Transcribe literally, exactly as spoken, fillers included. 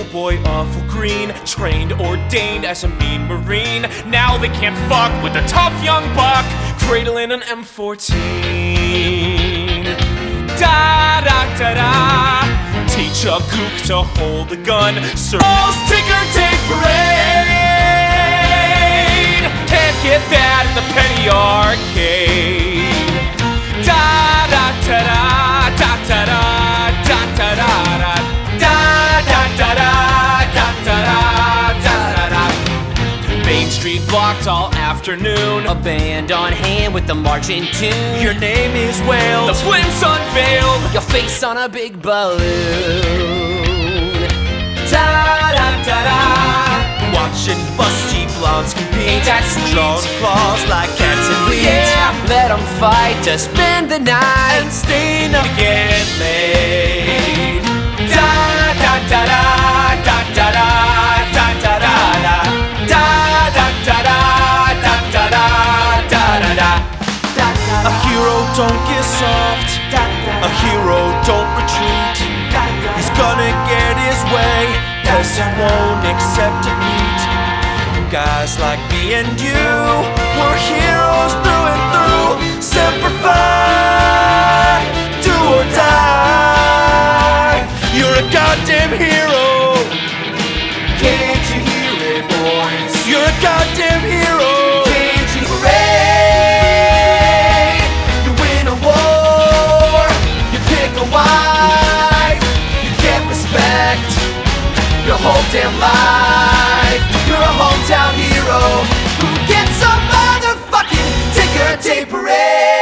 Schoolboy awful green, trained, ordained as a mean marine. Now they can't fuck with a tough young buck, cradling an M fourteen. Da da da da. Teach a gook to hold a gun. Circles, ticker tape parade. Can't get that in the penny arcade. Da da da da da da da da da da da da da da da da da da da. Main Street blocked all afternoon. A band on hand with the marching tune. Your name is wailed. The flames unveiled. Your face on a big balloon. Da da da da. Watching busty blondes compete. Ain't that sweet? Drawing claws like cats and leaves. Yeah, let them fight to spend the night And staying up to get laid. Da da da da da da da da da da da da da da da da da da da da. A hero don't get soft. A hero don't retreat. He's gonna get his way, cause he won't accept defeat. Guys like me and you, we're heroes through and through. Semper Fi, do or die. You're a goddamn hero. Can't you hear it, boys? You're a goddamn hero. Can't you hooray? You win a war, you pick a wife, you get respect your whole damn life. You're a hometown hero who gets a motherfucking ticker tape parade.